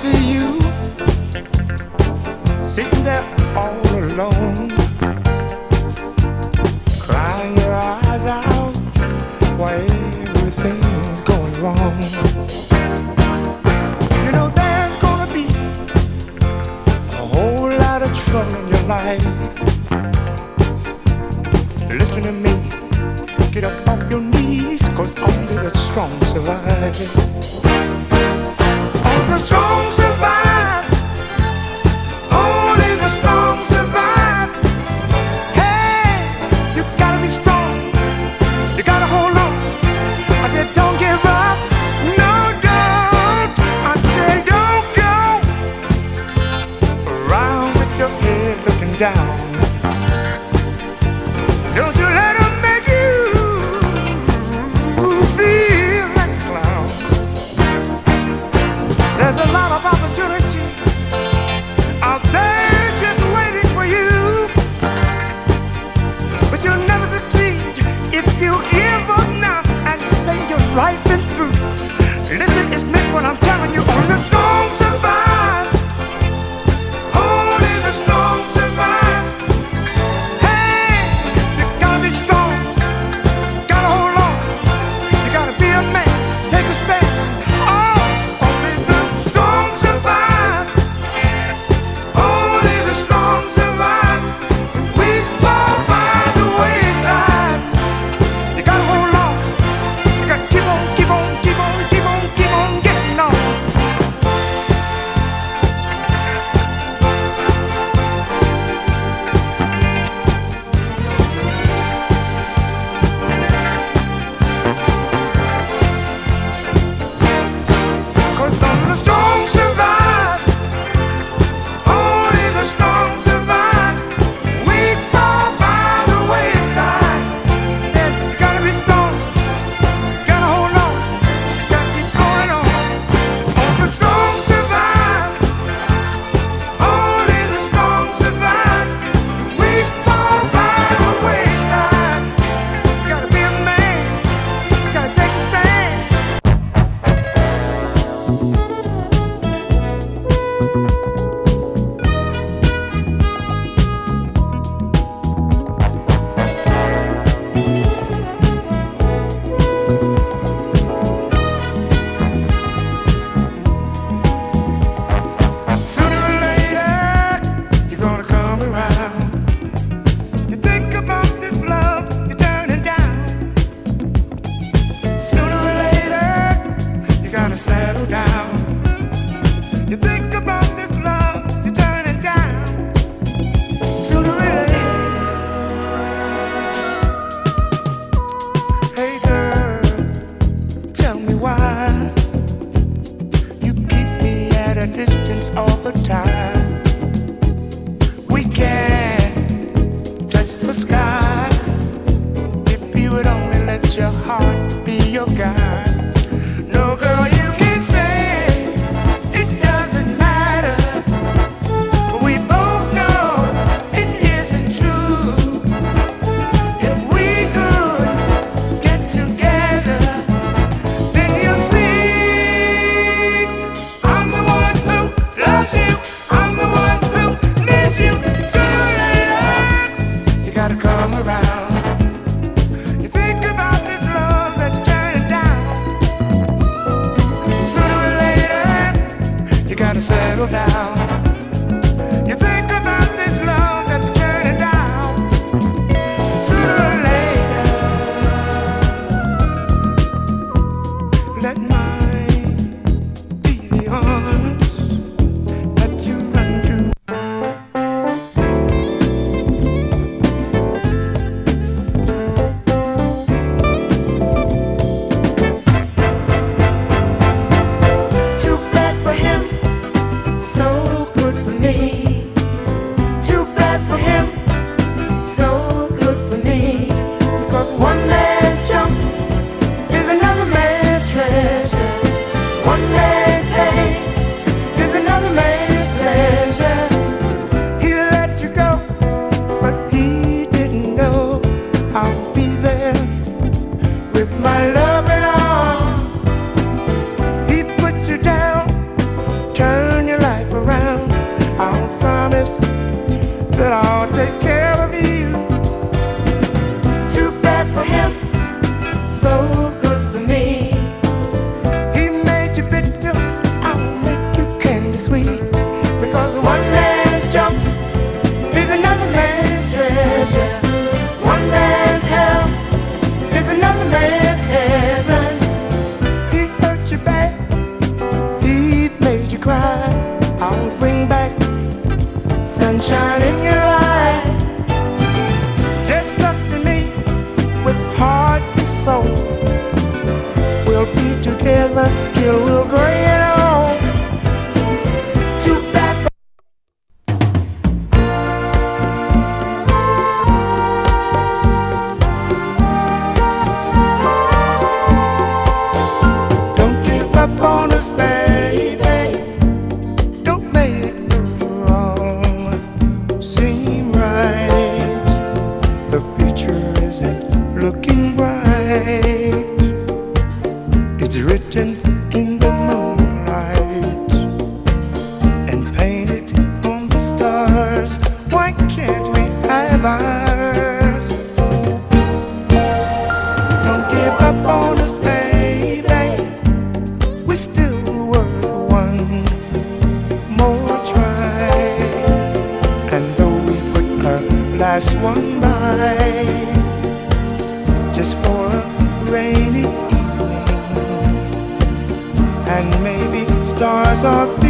see you sitting there all alone, crying your eyes out while everything's going wrong. You know there's gonna be a whole lot of trouble in your life. Listen to me, get up off your knees, 'cause only the strong survive. All the strong survive. Only the strong survive. Hey, you gotta be strong. You gotta hold on. I said don't give up. No, don't. I said don't go around with your head looking down. Don't you let them make you feel like a clown. There's a lot of opportunity out there just waiting for you, but you'll never succeed if you give up now and say your life been through. Listen, it's meant what I'm telling you. Only the strong survive. Only the strong survive. Hey, you gotta be strong. Gotta hold on. You gotta be a man. Take a stand. Oh, only the strong survive. Only the strong survive. We fall by the wayside. You gotta hold on. You gotta keep on, keep on, keep on, keep on, keep on getting on. Cause only the strong survive. Only the strong survive. We fall by the wayside. Said you gotta be strong. Gotta hold on. Gotta keep going on. Only the strong survive. Only the strong survive. We fall by the wayside. You gotta be a man. You gotta take a stand. Sooner or later, you're gonna come around. You think about this love you're turning down. Sooner or later, you gotta settle down. You think about this love you're turning down. Sooner or later, hey girl, tell me why you keep me at a distance all the time. We can't touch the sky if you would only let your heart be your guide. No, girl, you can't say it doesn't matter, but we both know it isn't true. If we could get together, then you'll see I'm the one who loves you. I'm the one who needs you. Sooner or later, you gotta come around. You think about this love that you're turning down. Sooner or later, you gotta settle down. You think about this love that you're turning down. Sooner or later, let mine be the arms that you run to. Too bad for him, so pass one by just for a rainy evening, and maybe stars are